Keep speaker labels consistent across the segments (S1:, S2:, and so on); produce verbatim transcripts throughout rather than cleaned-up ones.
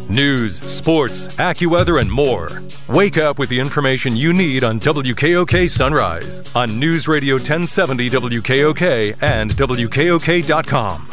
S1: News, sports, AccuWeather, and more. Wake up with the information you need on W K O K Sunrise on News Radio ten seventy W K O K and W K O K dot com.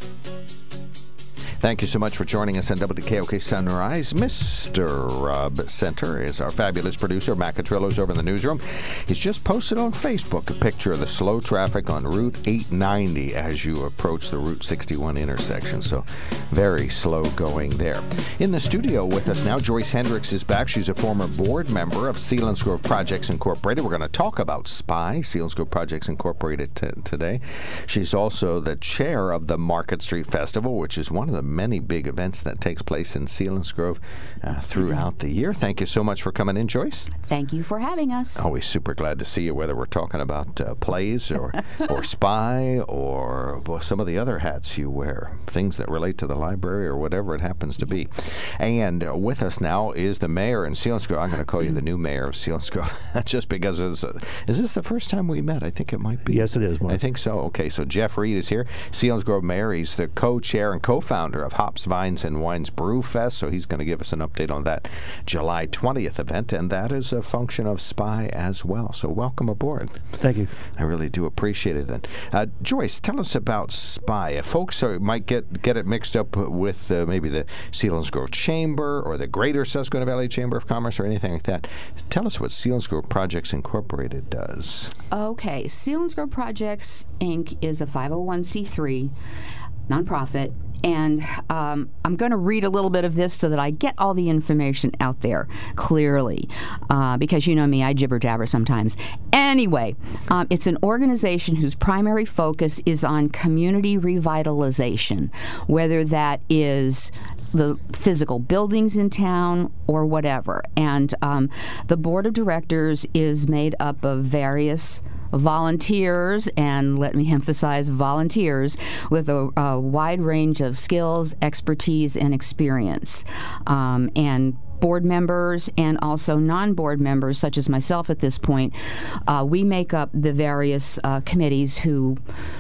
S2: Thank you so much for joining us on W K O K Sunrise. Mister Rob Center is our fabulous producer. Matt Catrillo's over in the newsroom. He's just posted on Facebook a picture of the slow traffic on Route eight ninety as you approach the Route sixty-one intersection. So very slow going there. In the studio with us now, Joyce Hendricks is back. She's a former board member of Selinsgrove Projects Incorporated. We're going to talk about S P Y, Selinsgrove Projects Incorporated t- today. She's also the chair of the Market Street Festival, which is one of the many big events that takes place in Selinsgrove uh, throughout the year. Thank you so much for coming in, Joyce.
S3: Thank you for having us.
S2: Always super glad to see you, whether we're talking about uh, plays or, or S P Y or well, some of the other hats you wear, things that relate to the library or whatever it happens to be. And uh, with us now is the mayor in Selinsgrove. I'm going to call you the new mayor of Selinsgrove just because it's, uh, is this the first time we met? I think it might be.
S4: Yes, it is, Mark.
S2: I think so. Okay, so Jeff Reed is here. Selinsgrove mayor. He's the co-chair and co-founder of Hops, Vines, and Wines Brew Fest, so he's going to give us an update on that July twentieth event, and that is a function of S P Y as well. So welcome aboard.
S4: Thank you.
S2: I really do appreciate it. And uh, Joyce, tell us about S P Y. If folks are, might get get it mixed up with uh, maybe the Selinsgrove Chamber or the Greater Susquehanna Valley Chamber of Commerce or anything like that, tell us what Selinsgrove Projects Incorporated does.
S3: Okay, Selinsgrove Projects, Incorporated is a five oh one c three nonprofit. And um, I'm going to read a little bit of this so that I get all the information out there clearly, uh, because you know me, I jibber-jabber sometimes. Anyway, um, it's an organization whose primary focus is on community revitalization, whether that is the physical buildings in town or whatever. And um, the board of directors is made up of various volunteers, and let me emphasize volunteers, with a, a wide range of skills, expertise, and experience. Um, and board members and also non-board members, such as myself at this point, uh, we make up the various uh, committees who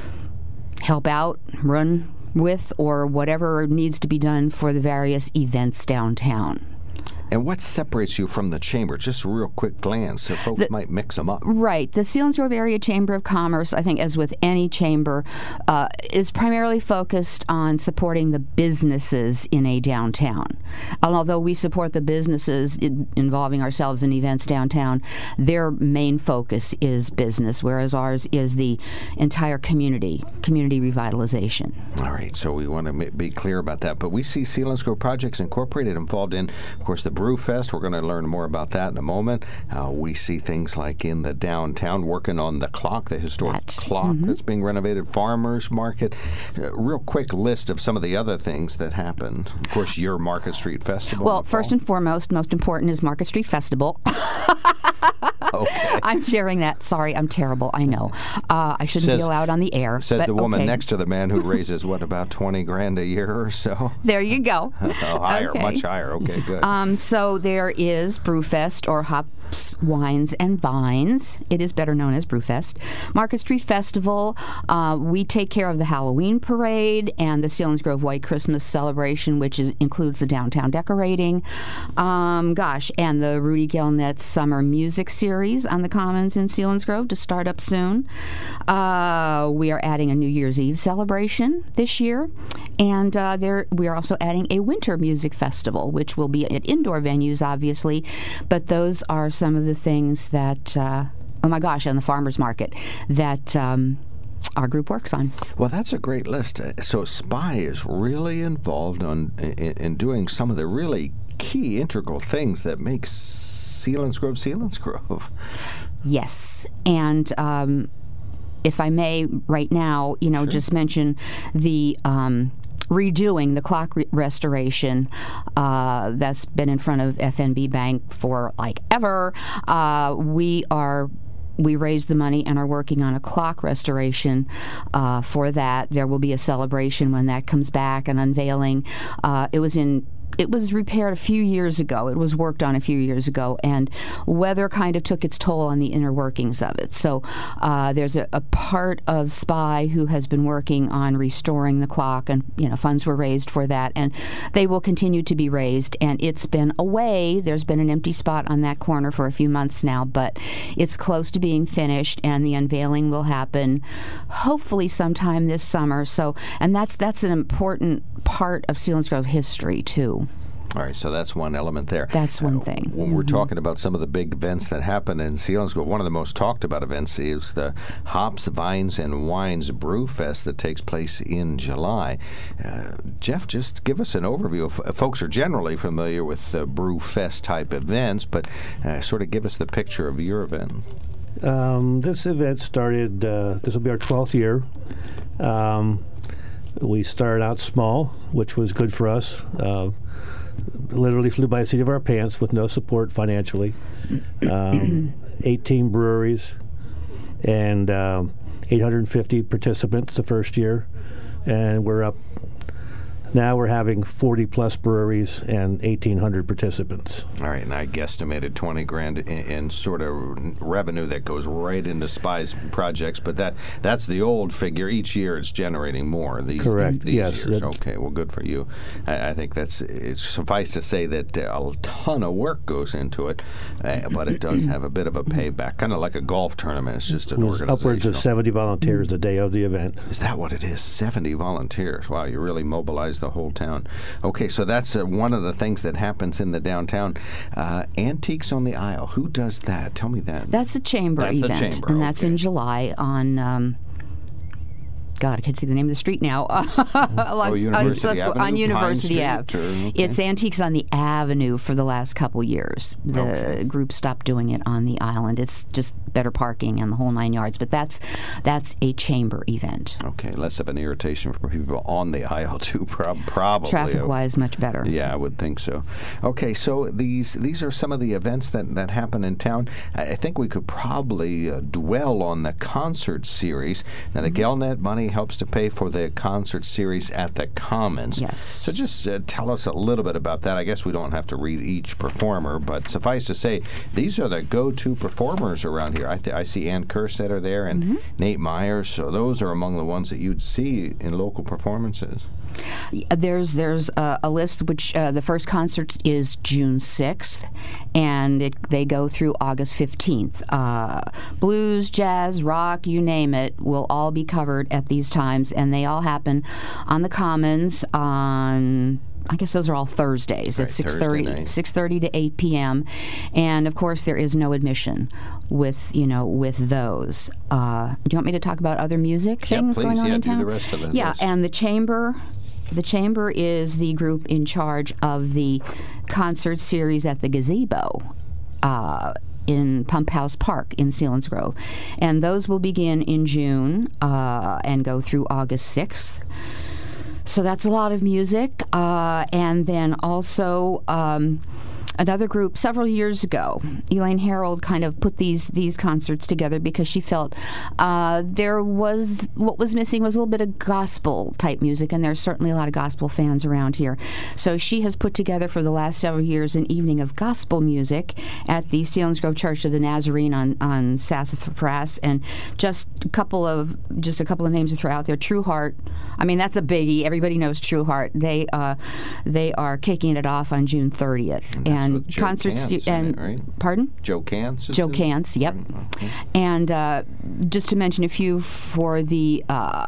S3: help out, run with, or whatever needs to be done for the various events downtown.
S2: And what separates you from the chamber? Just a real quick glance, so folks the, might mix them up.
S3: Right. The Selinsgrove Area Chamber of Commerce, I think, as with any chamber, uh, is primarily focused on supporting the businesses in a downtown. And although we support the businesses in, involving ourselves in events downtown, their main focus is business, whereas ours is the entire community, community revitalization.
S2: All right. So we want to be clear about that. But we see Selinsgrove Projects Incorporated involved in, of course, the Brew Fest. We're going to learn more about that in a moment. Uh, we see things like in the downtown working on the clock, the historic
S3: that.
S2: clock mm-hmm. that's being renovated, farmers market. Uh, real quick list of some of the other things that happen. Of course, your Market Street Festival.
S3: Well, first and foremost, most important is Market Street Festival.
S2: Okay.
S3: I'm sharing that. Sorry, I'm terrible. I know. Uh, I shouldn't
S2: says,
S3: be allowed on the air.
S2: Says
S3: but,
S2: the woman
S3: okay.
S2: next to the man who raises, what, about twenty grand a year or so?
S3: There you go.
S2: oh, higher,
S3: okay.
S2: much higher. Okay, good.
S3: Um, so there is Brewfest, or Hops, Wines, and Vines. It is better known as Brewfest. Market Street Festival. Uh, we take care of the Halloween parade and the Selinsgrove White Christmas celebration, which is, includes the downtown decorating. Um, gosh, and the Rudy Gilnett Summer Music Series on the Commons in Selinsgrove to start up soon. Uh, we are adding a New Year's Eve celebration this year, and uh, there we are also adding a Winter Music Festival, which will be at indoor venues, obviously, but those are some of the things that, uh, oh my gosh, on the farmers market that um, our group works on.
S2: Well, that's a great list. So S P Y is really involved on in, in doing some of the really key integral things that make Selinsgrove Selinsgrove.
S3: Yes, and um, if I may, right now, you know,
S2: Sure.
S3: just mention the um, redoing the clock re- restoration uh, that's been in front of F N B Bank for like ever. Uh, we are. We raised the money and are working on a clock restoration uh, for that. There will be a celebration when that comes back, an unveiling. Uh, it was in it was repaired a few years ago. It was worked on a few years ago, and weather kind of took its toll on the inner workings of it. So uh, there's a, a part of S P Y who has been working on restoring the clock, and you know funds were raised for that, and they will continue to be raised. And it's been away. There's been an empty spot on that corner for a few months now, but it's close to being finished, and the unveiling will happen hopefully sometime this summer. So, and that's that's an important part of Selinsgrove history too.
S2: All right, so that's one element there.
S3: That's one thing.
S2: Uh, when mm-hmm. we're talking about some of the big events that happen in Selinsgrove, one of the most talked about events is the Hops, Vines, and Wines Brew Fest that takes place in July. Uh, Jeff, just give us an overview. Of, uh, folks are generally familiar with uh, Brew Fest type events, but uh, sort of give us the picture of your event.
S4: Um, this event started, uh, this will be our twelfth year. Um, we started out small, which was good for us. Uh, literally flew by the seat of our pants with no support financially. Um, eighteen breweries and um, eight hundred fifty participants the first year. And we're up, now we're having forty plus breweries and eighteen hundred participants.
S2: All right, and I guesstimated twenty grand in, in sort of revenue that goes right into S P Y's projects, but that that's the old figure. Each year it's generating more. These,
S4: Correct,
S2: these
S4: yes.
S2: Years. Okay, well, good for you. I, I think that's, it's suffice to say that a ton of work goes into it, uh, but it does have a bit of a payback, kind of like a golf tournament. It's just an organization.
S4: Upwards of seventy volunteers the day of the event.
S2: Is that what it is? seventy volunteers. Wow, you really mobilized the whole town. Okay, so that's uh, one of the things that happens in the downtown. Uh, Antiques on the Isle. Who does that? Tell me that.
S3: That's a chamber
S2: that's
S3: event,
S2: the chamber.
S3: and
S2: Okay.
S3: that's in July on. Um, God, I can't see the name of the street now. on,
S2: oh, University
S3: on,
S2: Avenue?
S3: on University Ave.
S2: Or, okay.
S3: It's Antiques on the Avenue for the last couple years. The
S2: okay.
S3: group stopped doing it on the island. It's just better parking and the whole nine yards. But that's that's a chamber event.
S2: Okay, less of an irritation for people on the aisle too, prob- probably.
S3: Traffic-wise, much better.
S2: Yeah, I would think so. Okay, so these these are some of the events that, that happen in town. I think we could probably uh, dwell on the concert series. Now, the mm-hmm. Galnet money helps to pay for the concert series at the Commons.
S3: Yes.
S2: So just uh, tell us a little bit about that. I guess we don't have to read each performer, but suffice to say, these are the go-to performers around here. I, th- I see Ann Kerstetter there and mm-hmm. Nate Myers, so those are among the ones that you'd see in local performances.
S3: There's there's a, a list which uh, the first concert is June sixth, and it, they go through August fifteenth. Uh, blues, jazz, rock, you name it, will all be covered at these times, and they all happen on the Commons on, I guess those are all Thursdays
S2: right,
S3: at six thirty, six thirty to eight p.m. And, of course, there is no admission with, you know, with those. Uh, do you want me to talk about other music
S2: yeah,
S3: things
S2: please.
S3: going on
S2: yeah,
S3: in
S2: do
S3: town?
S2: The rest of the
S3: yeah,
S2: list.
S3: and the Chamber... The Chamber is the group in charge of the concert series at the Gazebo uh, in Pump House Park in Selinsgrove. And those will begin in June uh, and go through August sixth. So that's a lot of music. Uh, and then also... Um, Another group several years ago, Elaine Harold kind of put these these concerts together because she felt uh, there was, what was missing was a little bit of gospel type music, and there's certainly a lot of gospel fans around here. So she has put together for the last several years an evening of gospel music at the Selinsgrove Church of the Nazarene on on Sassafras, and just a couple of just a couple of names to throw out there. True Heart, I mean that's a biggie. Everybody knows True Heart. They uh, they are kicking it off on June thirtieth, and. And concerts
S2: Kantz,
S3: and
S2: it, right?
S3: Pardon?
S2: Joe Kantz.
S3: Joe Kantz, yep.
S2: Okay.
S3: And uh, just to mention a few for the uh,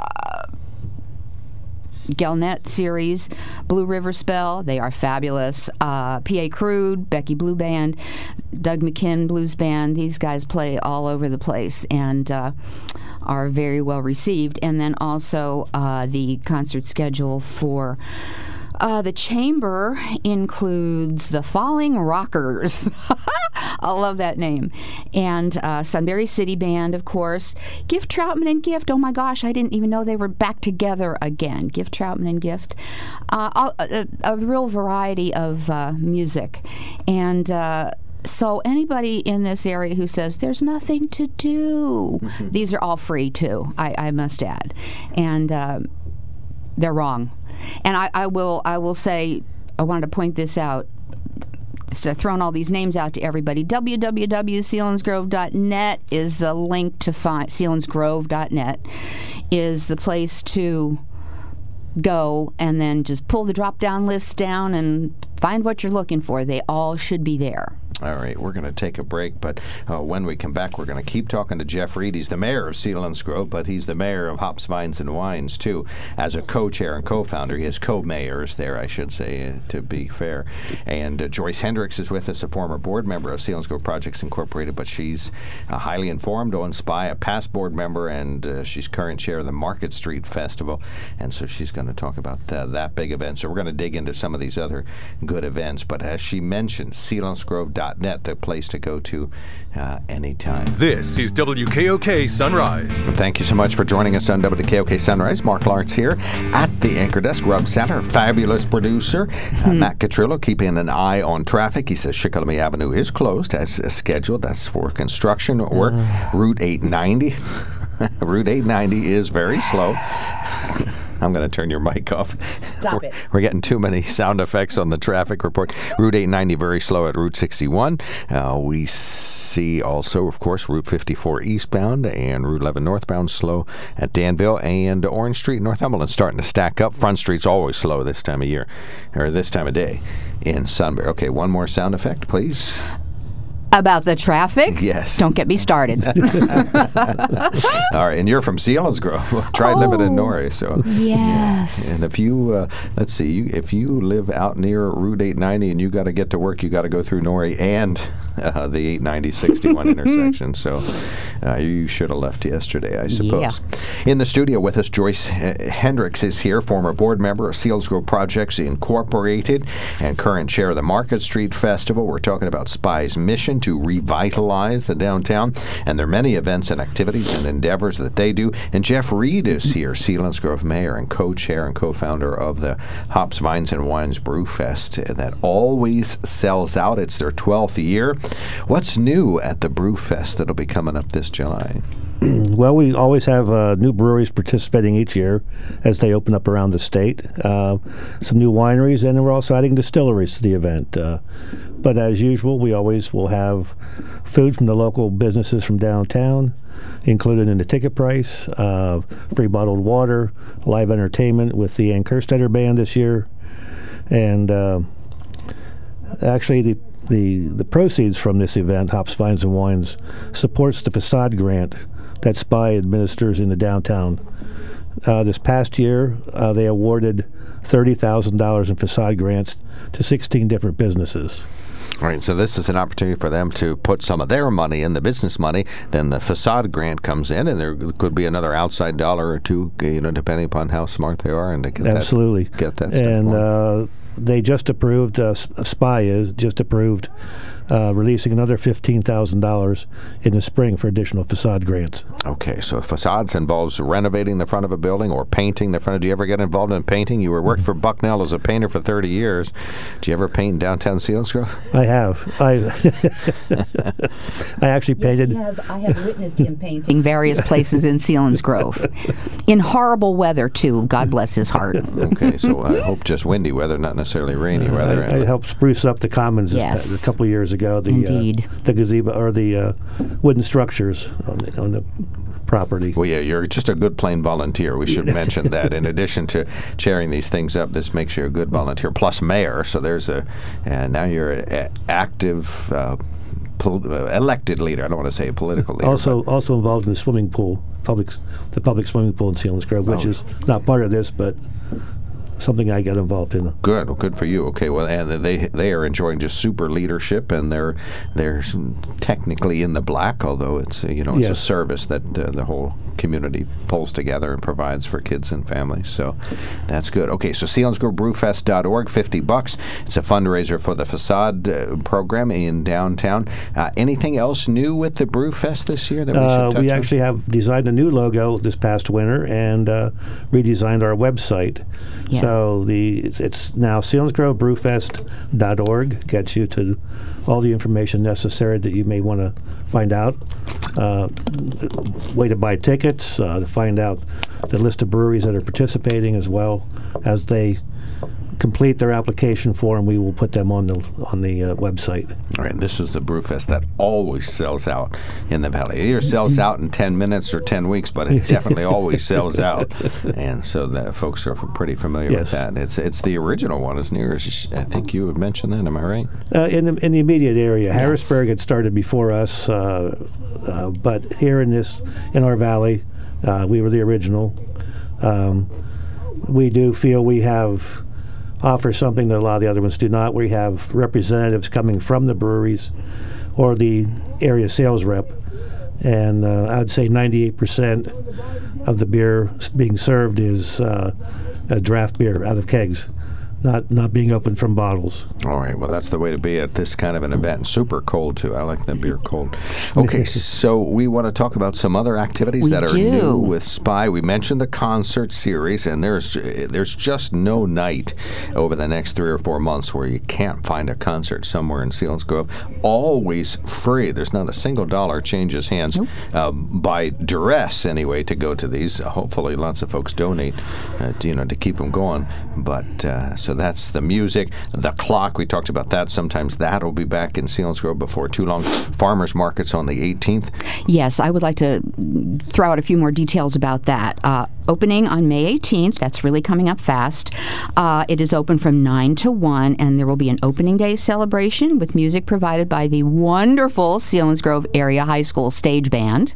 S3: Galnet series, Blue River Spell, they are fabulous. Uh, P A Crude, Becky Blue Band, Doug McKinn Blues Band. These guys play all over the place and uh, are very well received. And then also uh, the concert schedule for. Uh, the Chamber includes the Falling Rockers. I love that name. And uh, Sunbury City Band, of course. Gift Troutman and Gift. Oh, my gosh, I didn't even know they were back together again. Gift Troutman and Gift. Uh, a, a, a real variety of uh, music. And... Uh, So anybody in this area who says there's nothing to do, these are all free too, I, I must add. And... Uh, they're wrong. And I, I will I will say I wanted to point this out. So throwing all these names out to everybody. w w w dot selinsgrove dot net is the link to find. selinsgrove dot net is the place to go, and then just pull the drop-down list down and find what you're looking for. They all should be there.
S2: All right, we're going to take a break, but uh, when we come back, we're going to keep talking to Jeff Reed. He's the mayor of Selinsgrove, but he's the mayor of Hops, Vines, and Wines, too. As a co-chair and co-founder, he has co-mayors there, I should say, uh, to be fair. And uh, Joyce Hendricks is with us, a former board member of Selinsgrove Projects Incorporated, but she's uh, highly informed on S P Y, a past board member, and uh, she's current chair of the Market Street Festival, and so she's going to talk about uh, that big event. So we're going to dig into some of these other good events, but as she mentioned, selinsgrove dot net, the place to go to uh, anytime.
S1: This is W K O K Sunrise.
S2: Thank you so much for joining us on W K O K Sunrise. Mark Lawrence here at the Anchor Desk. Rob Satter, fabulous producer. Uh, Matt Catrillo keeping an eye on traffic. He says Shikellamy Avenue is closed as scheduled. That's for construction work. Uh. Route eight ninety. Route eight ninety is very slow. I'm going to turn your mic off.
S3: Stop
S2: we're,
S3: it.
S2: We're getting too many sound effects on the traffic report. Route eight ninety very slow at Route sixty-one. Uh, we see also, of course, Route fifty-four eastbound and Route eleven northbound slow at Danville, and Orange Street, Northumberland starting to stack up. Front Street's always slow this time of year, or this time of day in Sunbury. Okay, one more sound effect, please.
S3: About the traffic?
S2: Yes.
S3: Don't get me started.
S2: All right, and you're from Selinsgrove. Try
S3: oh,
S2: living in Norrie. So
S3: yes.
S2: And if you, uh, let's see, you, if you live out near Route eight ninety and you got to get to work, you got to go through Norrie and uh, the eight ninety sixty-one intersection. So uh, you should have left yesterday, I suppose.
S3: Yeah.
S2: In the studio with us, Joyce uh, Hendricks is here, former board member of Selinsgrove Projects Incorporated and current chair of the Market Street Festival. We're talking about S P Y's mission to revitalize the downtown, and there are many events and activities and endeavors that they do. And Jeff Reed is here, Selinsgrove mayor and co-chair and co-founder of the Hops, Vines, and Wines Brew Fest that always sells out. It's their twelfth year. What's new at the Brew Fest that'll be coming up this July?
S4: Well, we always have uh, new breweries participating each year as they open up around the state. Uh, some new wineries, and then we're also adding distilleries to the event. Uh, but as usual, we always will have food from the local businesses from downtown, included in the ticket price, uh, free bottled water, live entertainment with the Ann Kerstetter Band this year. And uh, actually, the The, the proceeds from this event, Hops, Vines, and Wines, supports the facade grant that S P Y administers in the downtown. Uh, this past year, uh, they awarded thirty thousand dollars in facade grants to sixteen different businesses.
S2: All right, so this is an opportunity for them to put some of their money in, the business money. Then the facade grant comes in, and there could be another outside dollar or two, you know, depending upon how smart they are, and to get
S4: Absolutely.
S2: that, get that stuff
S4: and
S2: going.
S4: uh, they just approved, uh, S P Y is just approved uh, releasing another fifteen thousand dollars in the spring for additional facade grants.
S2: Okay, so facades involves renovating the front of a building or painting the front of. Do you ever get involved in painting? You were worked for Bucknell as a painter for thirty years. Do you ever paint downtown Selinsgrove?
S4: I have. I I actually painted.
S3: Yes, he has. I have witnessed him painting various places in Selinsgrove. In horrible weather, too. God bless his heart.
S2: Okay, so I hope just windy weather, not necessarily rainy
S4: Uh,
S2: weather.
S4: I, I helped spruce up the commons
S3: Yes.
S4: a, a couple of years ago. The,
S3: Indeed.
S4: Uh, the gazebo or the uh, wooden structures on the, on the property.
S2: Well, yeah, you're just a good plain volunteer. We should mention that. In addition to chairing these things up, this makes you a good volunteer, plus mayor. So there's a, and now you're an active, uh, pol- uh, elected leader. I don't want to say a political leader.
S4: Also, also involved in the swimming pool, public, the public swimming pool in Selinsgrove, which
S2: Oh.
S4: is not part of this, but something I got involved in.
S2: Good, well, good for you. Okay, well, and they they are enjoying just super leadership, and they're they're technically in the black, although it's you know it's
S4: Yes.
S2: a service that uh, the whole community pulls together and provides for kids and families. So that's good. Okay, so Selinsgrove Brew Fest dot org, fifty bucks. It's a fundraiser for the facade uh, program in downtown. Uh, anything else new with the Brew Fest this year that we
S4: Uh,
S2: should touch
S4: we
S2: on?
S4: actually have designed a new logo this past winter and uh, redesigned our website.
S3: Yeah.
S4: So the it's, it's now Selinsgrove Brew Fest dot org gets you to all the information necessary that you may want to find out. Uh, way to buy tickets, uh, to find out the list of breweries that are participating, as well as they complete their application form, we will put them on the on the uh, website.
S2: All right, this is the Brewfest that always sells out in the Valley. It either sells out in ten minutes or ten weeks, but it definitely always sells out. And so the folks are pretty familiar
S4: Yes.
S2: with that. It's it's the original one, as near as I think you had mentioned that. Am I right?
S4: Uh, in, the, in the immediate area, Harrisburg had started before us, uh, uh, but here in this in our valley, uh, we were the original. Um, we do feel we have offer something that a lot of the other ones do not. We have representatives coming from the breweries or the area sales rep, and uh, I would say ninety-eight percent of the beer being served is uh, a draft beer out of kegs, not not being opened from bottles.
S2: All right. Well, that's the way to be at this kind of an event. Super cold, too. I like the beer cold. Okay, so we want to talk about some other activities
S3: We
S2: that are
S3: do.
S2: new with SPI. We mentioned the concert series, and there's there's just no night over the next three or four months where you can't find a concert somewhere in Selinsgrove. Always free. There's not a single dollar changes hands
S3: Nope.
S2: uh, by duress, anyway, to go to these. Uh, hopefully, lots of folks donate, uh, to, you know, to keep them going. But uh, so that's the music, the clock. We talked about that. Sometimes that'll be back in Selinsgrove before too long. Farmers markets on the eighteenth.
S3: Yes, I would like to throw out a few more details about that. Uh, opening on May eighteenth, that's really coming up fast. Uh, it is open from nine to one, and there will be an opening day celebration with music provided by the wonderful Selinsgrove Area High School Stage Band.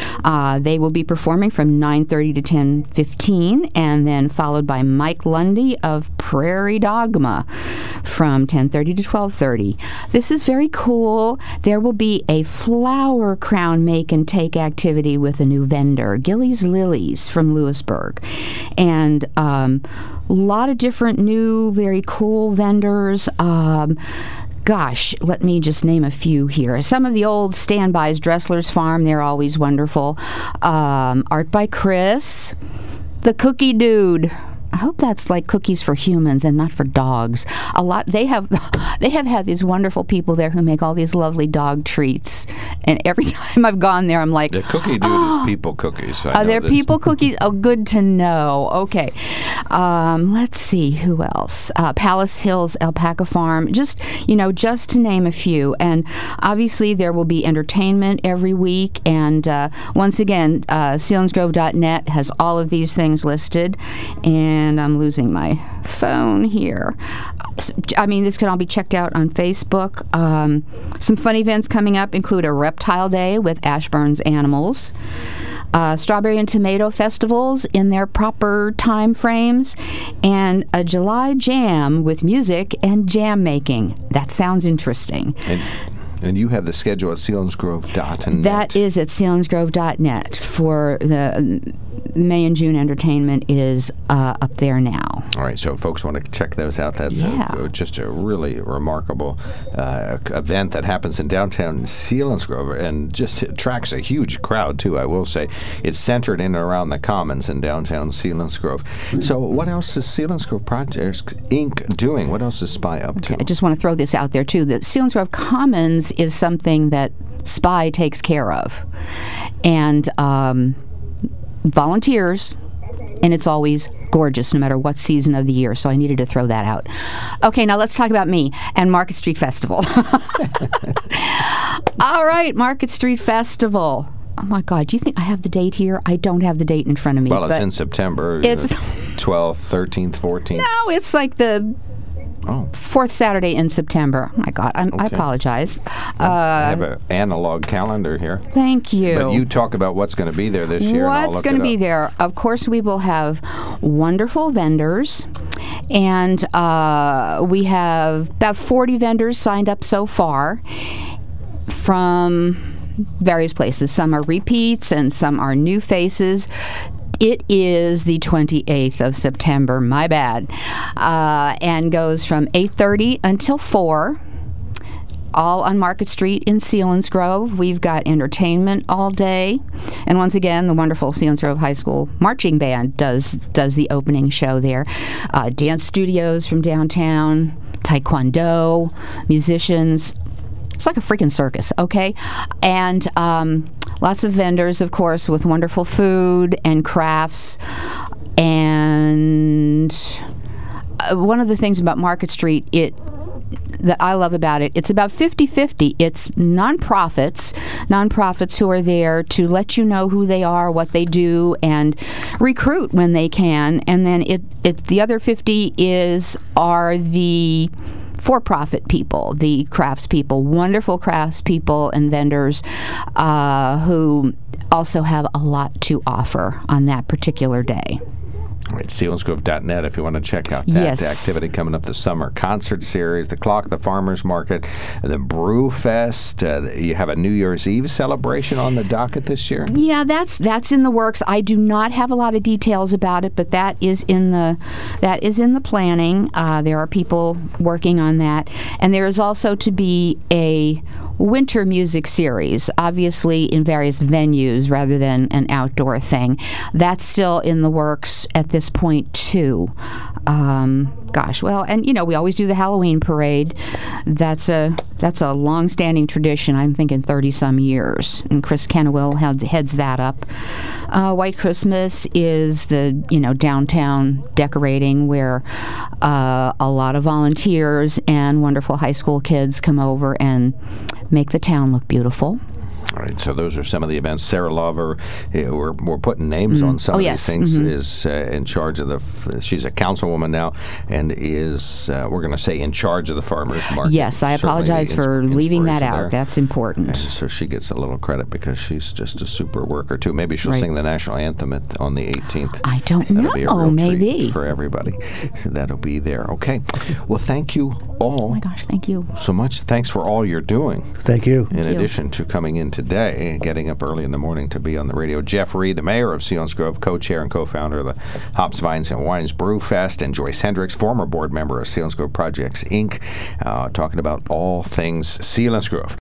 S3: Uh, they will be performing from nine thirty to ten fifteen, and then followed by Mike Lundy of Prairie Dogma from ten thirty to twelve thirty. This is very cool. There will be a flower crown make and take activity with a new vendor, Gilly's Lilies from Lewisburg. And um, a lot of different new, very cool vendors. Um, Gosh, let me just name a few here. Some of the old standbys, Dressler's Farm, they're always wonderful. Um, Art by Chris. The Cookie Dude. I hope that's like cookies for humans and not for dogs. A lot they have they have had these wonderful people there who make all these lovely dog treats. And every time I've gone there, I'm like,
S2: The Cookie Dude
S3: oh,
S2: is people cookies. I
S3: are
S2: know
S3: there
S2: this.
S3: people cookies? Oh, good to know. Okay. Um, let's see. Who else? Uh, Palace Hills Alpaca Farm. Just, you know, just to name a few. And obviously there will be entertainment every week. And uh, once again, uh, Selinsgrove dot net has all of these things listed. And I'm losing my phone here. I mean, this can all be checked out on Facebook. Um, some fun events coming up include a Reptile Day with Ashburn's Animals, uh, Strawberry and Tomato Festivals in their proper time frames, and a July Jam with music and jam making. That sounds interesting.
S2: And, and you have the schedule at Selinsgrove dot net.
S3: That is at Selinsgrove dot net for the May and June entertainment is uh, up there now.
S2: All right, so if folks want to check those out, that's
S3: Yeah.
S2: a, just a really remarkable uh, event that happens in downtown Selinsgrove and just attracts a huge crowd, too, I will say. It's centered in and around the Commons in downtown Selinsgrove. So what else is Selinsgrove Projects Incorporated doing? What else is SPI up to?
S3: I just want to throw this out there, too, that Selinsgrove Commons is something that SPI takes care of. And um, volunteers, and it's always gorgeous no matter what season of the year, so I needed to throw that out. Okay, now let's talk about me and Market Street Festival. All right, Market Street Festival. Oh my God, do you think I have the date here? I don't have the date in front of me.
S2: Well, it's
S3: but
S2: in September.
S3: It's
S2: twelfth, thirteenth, fourteenth.
S3: no, it's like the
S2: Oh.
S3: fourth Saturday in September. Oh my God, I'm, I
S2: Okay.
S3: apologize.
S2: I
S3: Uh,
S2: have an analog calendar here.
S3: thank you.
S2: But you talk about what's going to be there this year. and I'll
S3: What's
S2: look
S3: going to
S2: it
S3: be
S2: up.
S3: there? Of course, we will have wonderful vendors, and uh, we have about forty vendors signed up so far from various places. Some are repeats, and some are new faces. It is the twenty-eighth of September, my bad, uh, and goes from eight thirty until four. All on Market Street in Selinsgrove. We've got entertainment all day. And once again, the wonderful Selinsgrove High School Marching Band does does the opening show there. Uh, dance studios from downtown, taekwondo, musicians. It's like a freaking circus, okay? And um, lots of vendors, of course, with wonderful food and crafts. And uh, one of the things about Market Street, it that I love about it, it's about fifty-fifty. It's nonprofits, nonprofits who are there to let you know who they are, what they do, and recruit when they can. And then it, it the other fifty is are the for-profit people, the crafts people, wonderful crafts people and vendors uh, who also have a lot to offer on that particular day.
S2: All right, Selinsgrove dot net if you want to check out that
S3: Yes.
S2: activity coming up this summer. Concert series, the Clock, the Farmers Market, the Brew Fest. Uh, you have a New Year's Eve celebration on the docket this year?
S3: Yeah, that's that's in the works. I do not have a lot of details about it, but that is in the that is in the planning. Uh, there are people working on that, and there is also to be a winter music series, obviously in various venues rather than an outdoor thing. That's still in the works at this point too. Um, gosh, well, and you know, we always do the Halloween parade. That's a that's a long-standing tradition. I'm thinking thirty some years, and Chris Kennewill heads, heads that up. Uh, White Christmas is the you know downtown decorating where uh, a lot of volunteers and wonderful high school kids come over and make the town look beautiful.
S2: All right, so those are some of the events. Sarah Lover, uh, we're, we're putting names mm. on some
S3: oh,
S2: of
S3: yes.
S2: these things,
S3: mm-hmm.
S2: is uh, in charge of the, f- she's a councilwoman now, and is, uh, we're going to say, in charge of the farmers market.
S3: Yes, I
S2: Certainly
S3: apologize
S2: ins-
S3: for leaving that out.
S2: there.
S3: That's important.
S2: And so she gets a little credit because she's just a super worker, too. Maybe she'll
S3: right.
S2: sing the national anthem at, on the eighteenth.
S3: I don't
S2: that'll
S3: know.
S2: Be a real
S3: Maybe.
S2: treat for everybody. So that'll be there. Okay. Well, thank you all
S3: Oh, my gosh, thank you.
S2: so much. Thanks for all you're doing.
S4: Thank you.
S2: In
S3: you.
S2: addition to coming in today and getting up early in the morning to be on the radio. Jeff Reed, the mayor of Selinsgrove, co-chair and co-founder of the Hops, Vines, and Wines Brew Fest, and Joyce Hendricks, former board member of Selinsgrove Projects, Incorporated, uh, talking about all things Selinsgrove.